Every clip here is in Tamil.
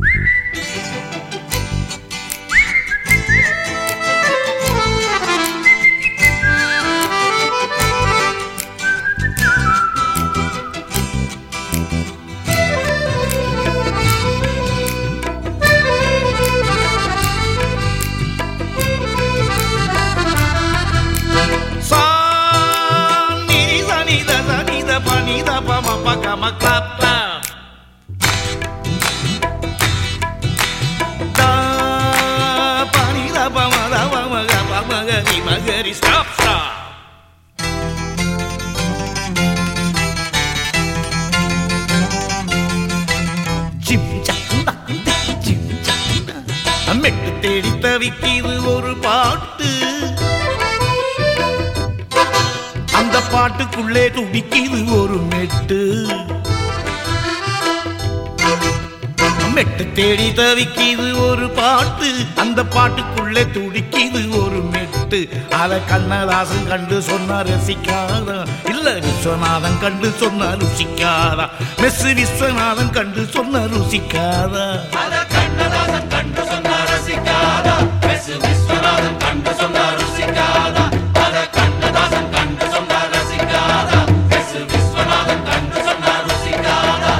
Stop, stop. மெட்டு தேடி தவிக்கிது ஒரு பாட்டு, அந்த பாட்டுக்குள்ளே துடிக்கிது ஒரு மெட்டு. மெட்டு தேடி தவிக்கிது ஒரு பாட்டு, அந்த பாட்டுக்குள்ளே துடிக்கிது ஒரு மெட்டு. அத கண்ணதாசன் கண்டு சொன்னா ரசிக்காதா, இல்ல விஸ்வநாதன் கண்டு சொன்னா ருசிக்காதா? மெஸ் விஸ்வநாதன் கண்டு சொன்னா ருசிக்காதா? அத கண்ணதாசன் கண்டு சொன்னா ரசிக்காதா, மெஸ் விஸ்வநாதன் கண்டு சொன்னா ருசிக்காதா? அத கண்ணதாசன் கண்டு சொன்னா ரசிக்காதா, மெஸ் விஸ்வநாதன் கண்டு சொன்னா ருசிக்காதா?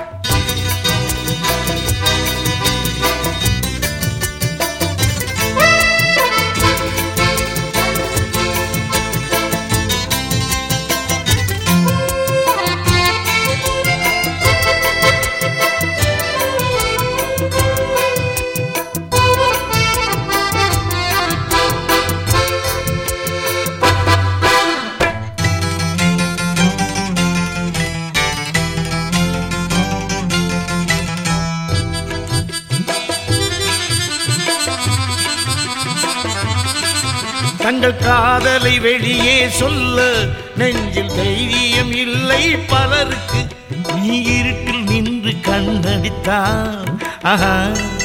தங்கள் காதலை வெளியே சொல்ல நெஞ்சில் தைரியம் இல்லை பலருக்கு. நீ இருட்டில் நின்று கண்ணடித்தான், ஆஹா,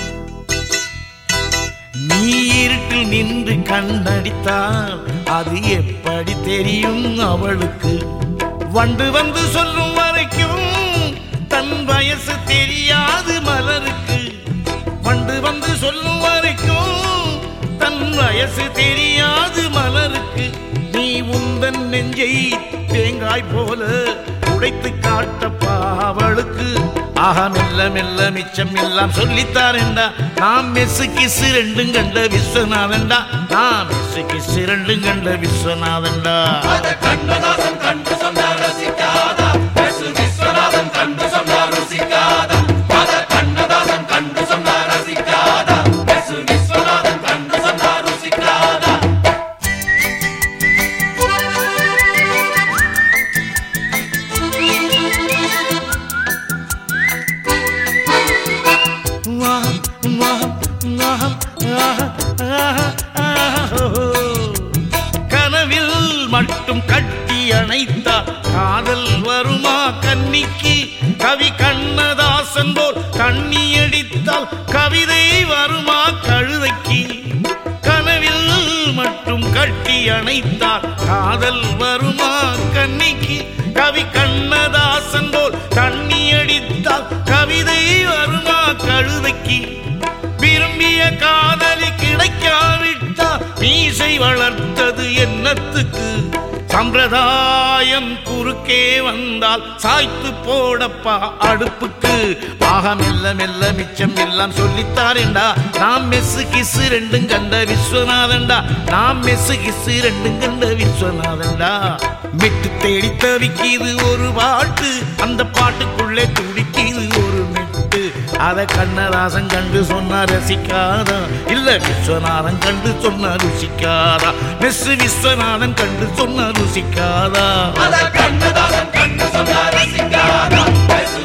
நீ இருட்டில் நின்று கண்ணடித்தான் அது எப்படி தெரியும் அவளுக்கு? வண்டு வந்து சொல்லும் வரைக்கும் தன் வயசு தெரியாது மலருக்கு. வண்டு வந்து சொல்லும் வரைக்கும் தன் வயசு தெரியாது மலருக்கு. நீ உந்தன் நெஞ்சை தேங்காய் போல உடைத்து காட்டப்பா அவளுக்கு. ஆஹா, மெல்ல மெல்ல மிச்சம் எல்லாம் சொல்லித்தாரேண்டா. நாம் மெஸ்ஸு கிசு ரெண்டும் கண்ட விஸ்வநாதன்டா, நாம் மெஸ்ஸு கிசு ரெண்டும் கண்ட விஸ்வநாதன்டா. அத கண்ணதாசன் கண்டு சொன்னா ரசிக்காதா, மெஸ் விஸ்வநாதன் கண்டு சொன்னா ருசிக்காதா? அத கண்ணதாசன் கண்டு சொன்னா ரசிக்காதா, மெஸ் விஸ்வநாதன் கண்டு சொன்னா ருசிக்காதா? கனவில் மட்டும் கட்டி அணைத்தார் காதல் வருமா கன்னிக்கு? கவி கண்ணதாசன் போல் தண்ணி அடித்தால் கவிதை வருமா கழுதைக்கு? கனவில் மட்டும் கட்டி அணைத்தார் காதல் வருமா கன்னிக்கு? கவி கண்ணதாசன் போல் தண்ணி அடித்தால் கவிதை வருமா கழுதைக்கு? விரும்பிய காதலி கிடைக்காவிட்டா மீசை வளர்த்தது என்னத்துக்கு? சம்பிரதாயம் குறுக்கே வந்தால் சாய்த்து போடப்பா அடுப்புக்கு. ஆக மெல்ல மெல்ல மிச்சம் எல்லாம் சொல்லித்தாரேண்டா. நாம் மெஸ்ஸு கிசு ரெண்டும் கண்ட விஸ்வநாதன்டா, நாம் மெஸ்ஸு கிசு ரெண்டும் கண்ட விஸ்வநாதன்டா. மெட்டு தேடி தவிக்கிது ஒரு பாட்டு, அந்த பாட்டுக்குள்ளே துடிக்கிது ஒரு மெட்டு. அத கண்ணதாசன் கண்டு சொன்னா ரசிக்காதா, இல்ல விஸ்வநாதன் கண்டு சொன்னா ருசிக்காதா? மெஸ் விஸ்வநாதன் கண்டு சொன்னா ருசிக்காதா? அத கண்ணதாசன் கண்டு சொன்னா ரசிக்காதா, மெஸ்